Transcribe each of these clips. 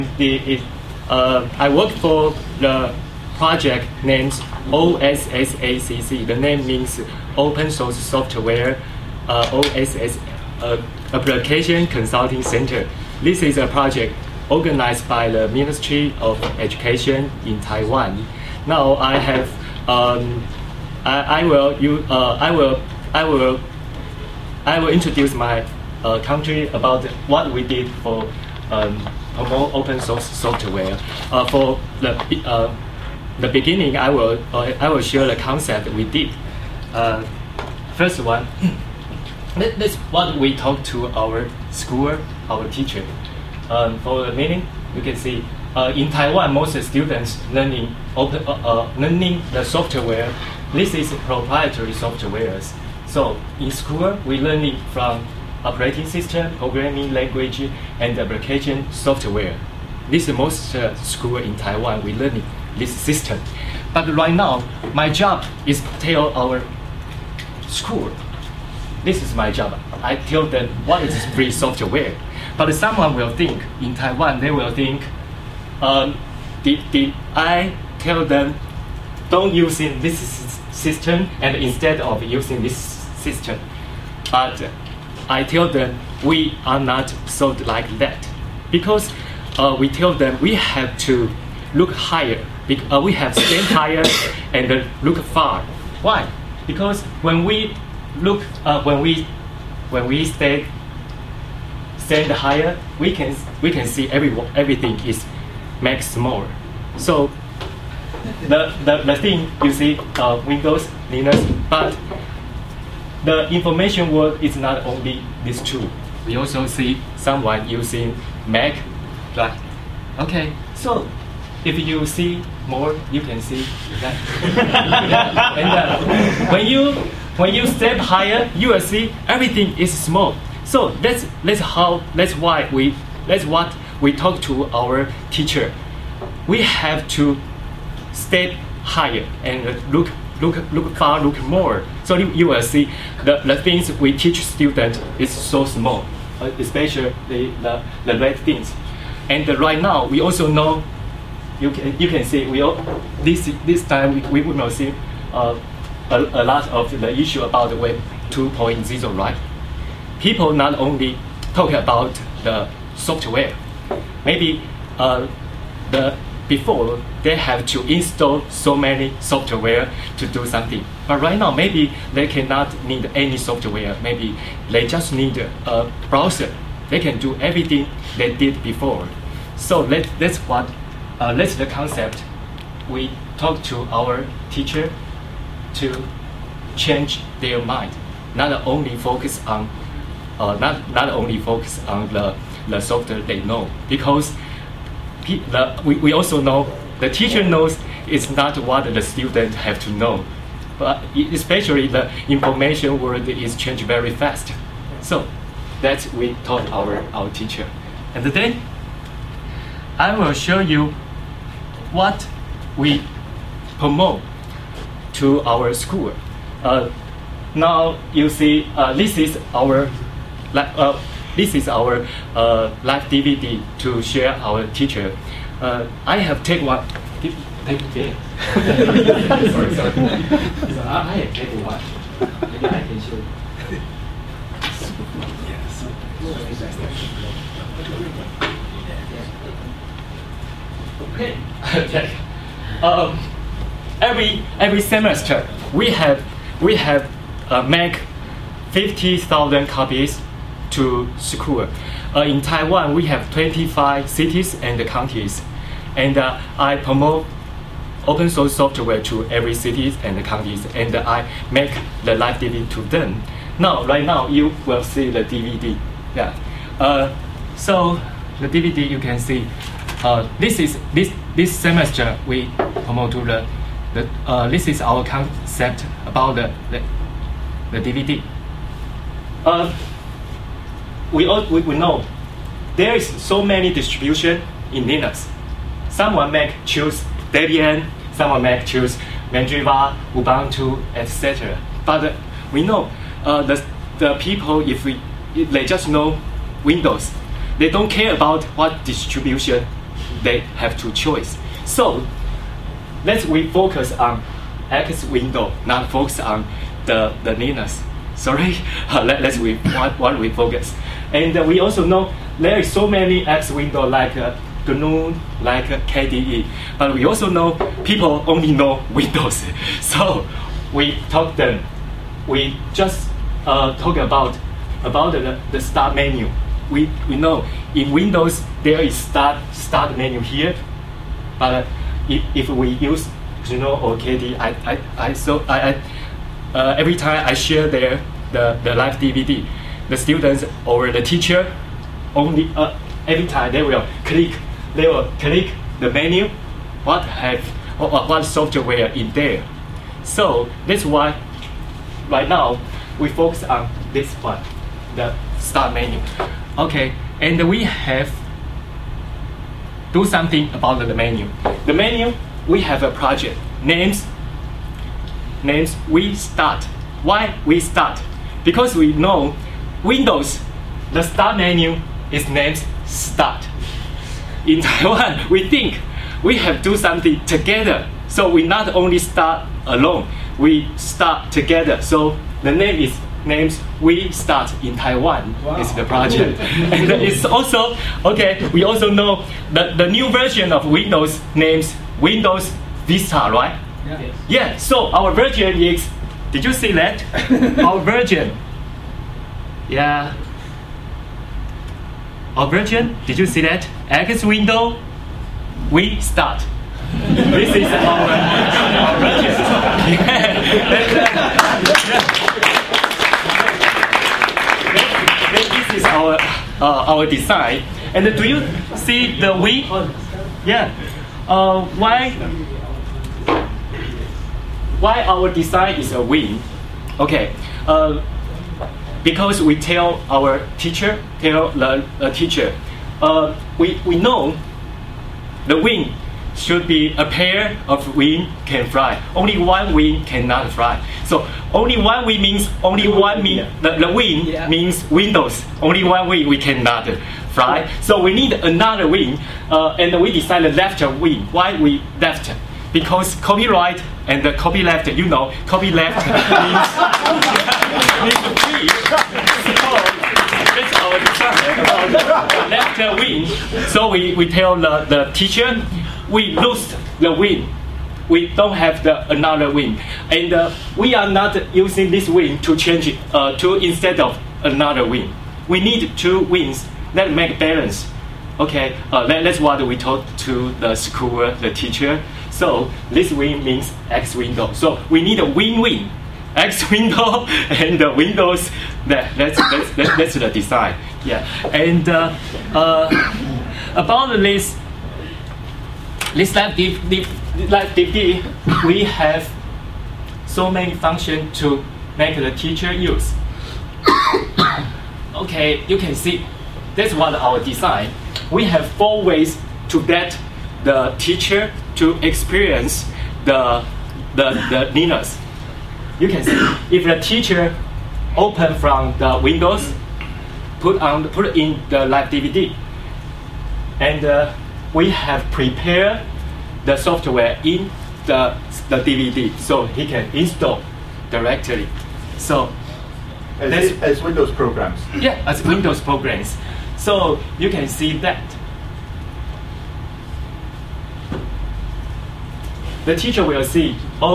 I work for the project named OSSACC. The name means Open Source Software OSS Application Consulting Center. This is a project organized by the Ministry of Education in Taiwan. Now I have I will introduce my country about what we did for promote open source software. For the beginning, I will share the concept we did. First one, that's what we talked to our school, our teacher. For the meaning, you can see in Taiwan, most students learning the software. This is proprietary softwares. So in school, we learning from operating system, programming language, and application software. This is most school in Taiwan, we learning this system. But right now, my job is tell our school, this is my job. I tell them what is free software. But someone will think, in Taiwan, they will think, did I tell them, don't using this system, and instead of using this system. But I tell them we are not sold like that, because we tell them we have to look higher. We have to stand higher and look far. Why? Because when we look, when we stand higher, we can see everything is made smaller. So the thing you see Windows, Linux, but the information world is not only these two. We also see someone using Mac, right? Okay, so if you see more, you can see that. And when you step higher, you will see everything is small. So that's what we talk to our teacher. We have to step higher and look far, look more. So you will see the things we teach students is so small, especially the right things. And right now we also know, you can see this time we will not see a lot of the issue about the Web 2.0, right? People not only talk about the software, maybe before they have to install so many software to do something. But right now, maybe they cannot need any software. Maybe they just need a browser. They can do everything they did before. So that's the concept. We talk to our teacher to change their mind, not only focus on the software they know, because we also know the teacher knows it's not what the student have to know, but especially the information world is changed very fast. So that we taught our teacher. And then I will show you what we promote to our school. Now you see this is our live DVD to share our teacher. I have take one. Take it. sorry. I have taken one. Maybe I can show you. Okay. Every semester we have make 50,000 copies to school. In Taiwan, we have 25 cities and counties, and I promote open source software to every cities and counties, and I make the live DVD to them. Now, right now, you will see the DVD. Yeah. So the DVD you can see. This semester we promote to this is our concept about the DVD. We know there is so many distribution in Linux. Someone choose Debian, someone choose Mandriva, Ubuntu, etc. But we know the people, if they just know Windows, they don't care about what distribution they have to choose. So let's we focus on X window, not focus on the Linux. Sorry, let's what we focus. And we also know there is so many X window like GNU, like KDE, but we also know people only know Windows. So we talk them. We just talk about the start menu. We know in Windows there is start menu here, but if we use GNU or KDE, every time I share the live DVD, the students or the teacher only every time they will click the menu, what software in there. So that's why right now we focus on this one, the start menu. Okay, and we have do something about the menu. The menu, we have a project names we start. Why we start? Because we know Windows, the start menu is named start. In Taiwan, we think we have to do something together. So we not only start alone, we start together. So the name is names we start in Taiwan. Wow. Is the project. And it's also, okay, we also know that the new version of Windows names Windows Vista, right? Yeah. Yeah, so our version is, did you see that? Our version. Yeah. Our version, did you see that? X window, we start. This is our version. This is our design. And do you see the we? Yeah. Why our design is a wing? Okay. Because we tell our teacher, we know the wing should be a pair of wing can fly. Only one wing cannot fly. So only one wing means only one mean the wing means Windows. Only one wing we cannot fly. So we need another wing, and we decided left wing. Why we left? Because copyright and the copyleft, you know, copyleft means free. So that's our design about left wing. So we tell the teacher, we lose the wing. We don't have another wing, and we are not using this wing to change it to instead of another wing. We need two wings that make balance. Okay, that's what we told to the school, the teacher. So this wing means X window. So we need a win-win, X window and the Windows. That's the design. Yeah, and about this live DVD, we have so many functions to make the teacher use. Okay, you can see that's what our design. We have 4 ways to get the teacher to experience the Linux. You can see if the teacher open from the Windows, put in the live DVD, and we have prepared the software in the DVD, so he can install directly. So as Windows programs. Yeah, as Windows programs. So you can see that. The teacher will see,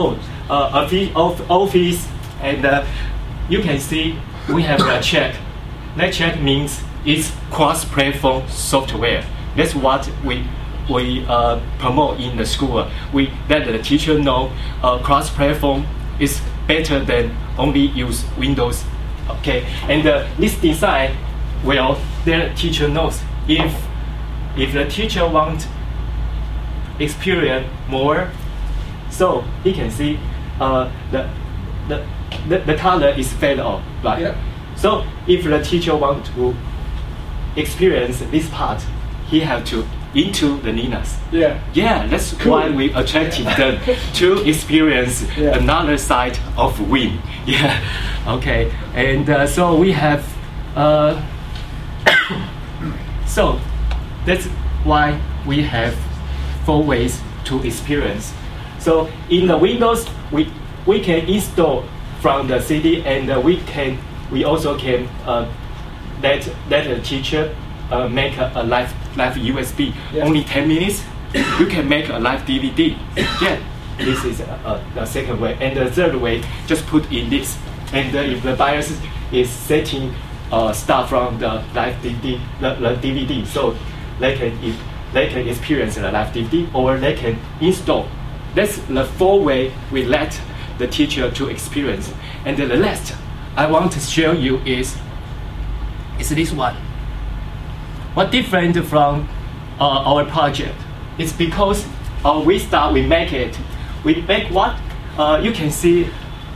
Office, and you can see we have a check. That check means it's cross-platform software. That's what we promote in the school. We let the teacher know cross-platform is better than only use Windows. Okay, and this design, well, the teacher knows if the teacher wants experience more, so he can see the color is fade off, right? Yeah. So if the teacher wants to experience this part, he have to into the Linux. Yeah. Yeah, that's cool. Why we attracted them to experience another side of Win. Yeah. Okay. And so we have. So that's why we have 4 ways to experience. So in the Windows, we can install from the CD, and we also can let a teacher make a live USB. Yeah. Only 10 minutes, you can make a live DVD. Yeah, this is the second way. And the third way, just put in this. And if the BIOS is setting start from the live DVD, the DVD, so they can experience the live DVD, or they can install. That's the 4 way we let the teacher to experience. And the last I want to show you is this one. What different from our project? It's because we make it. We make what? You can see.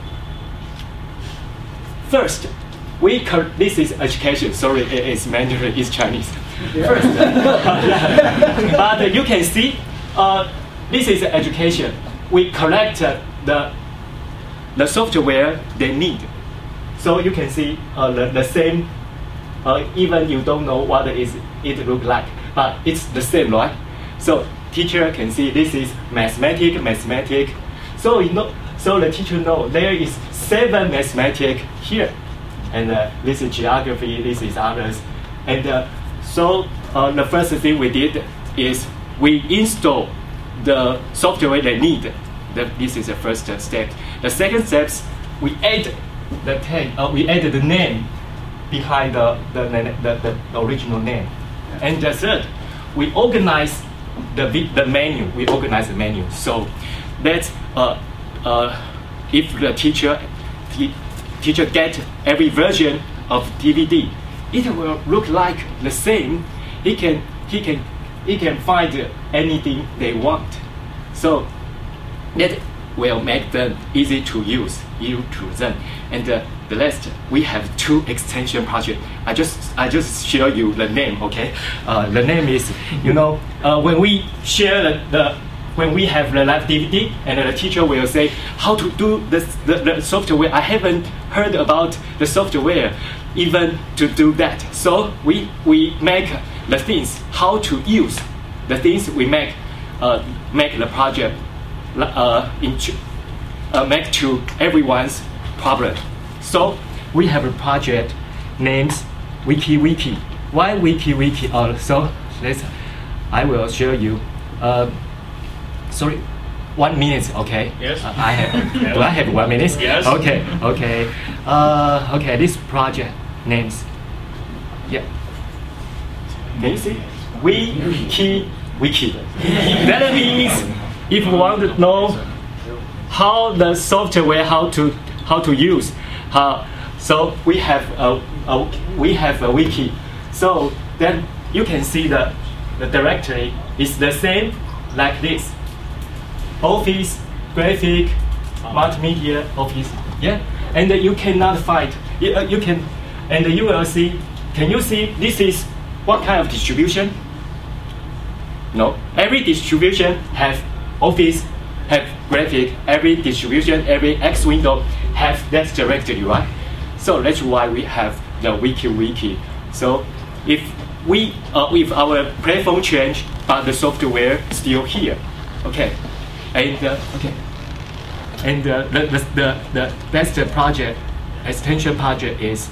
First, this is education. Sorry, it's Mandarin. It's Chinese. Yeah. First, but you can see. This is education. We collect the software they need. So you can see the same, even you don't know what it look like, but it's the same, right? So teacher can see this is mathematics. So so the teacher know there is 7 mathematics here, and this is geography, this is others. And so the first thing we did is we install the software they need. This is the first step. The second step, we add the tag. We added the name behind the original name. And the third, we organize the menu. We organize the menu. So that if the teacher get every version of DVD, it will look like the same. He can find anything they want. So that will make them easy to use, to them. And the last, we have 2 extension projects. I just show you the name, okay? The name is, when we share when we have the live DVD, and the teacher will say how to do the software. I haven't heard about the software even to do that. So we make the things, how to use the things we make the project make to everyone's problem. So we have a project named WikiWiki. Why WikiWiki? So I will show you. Sorry, 1 minute, okay? Yes. Do I have 1 minute? Yes. Okay. Okay. This project names. Yeah. Can you see? WikiWiki. That means if you want to know how the software, how to use, so we have a wiki. So then you can see the directory is the same like this. Office, graphic, multimedia, office. Yeah, and you cannot find. You can, and you will see. Can you see? This is what kind of distribution? No, every distribution have Office, have graphic. Every distribution, every X window have that directory, right? So that's why we have the WikiWiki. So if our platform change, but the software still here, okay. And and the best project, extension project is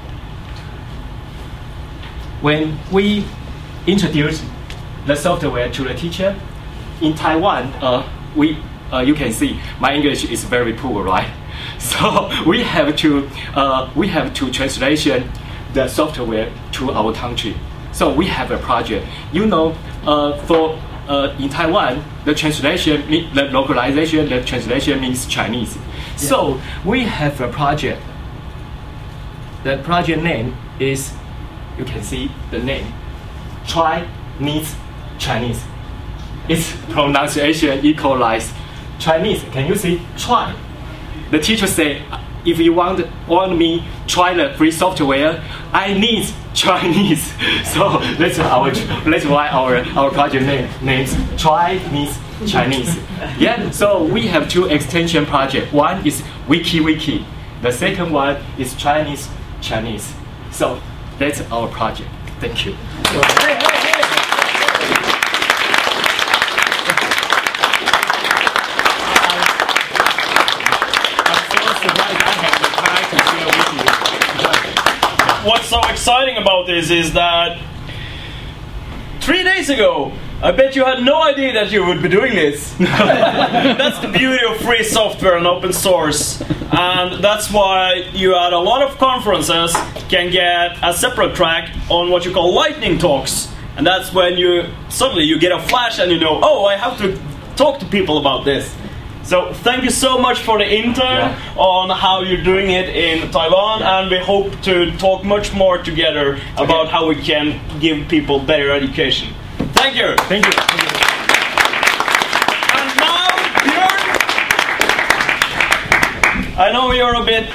when we introduce the software to the teacher. In Taiwan, you can see my English is very poor, right? So we have to translation the software to our country. So we have a project. For in Taiwan, the translation, the localization, the translation means Chinese. Yeah. So we have a project. The project name is, you can see the name, Try Meets Chinese. Its pronunciation equalized Chinese. Can you see? Try. The teacher say, if you want me try the free software, I need Chinese. So that's why our project names Try Meets Chinese. Yeah. So we have 2 extension projects. One is WikiWiki. The second one is Chinese. So that's our project. Thank you. exciting about this is that 3 days ago, I bet you had no idea that you would be doing this. That's the beauty of free software and open source. And that's why you at a lot of conferences can get a separate track on what you call lightning talks. And that's when you suddenly you get a flash and you know, oh, I have to talk to people about this. So thank you so much for the intern on how you're doing it in Taiwan, and we hope to talk much more together about how we can give people better education. Thank you. Thank you. And now, Björn, I know you're a bit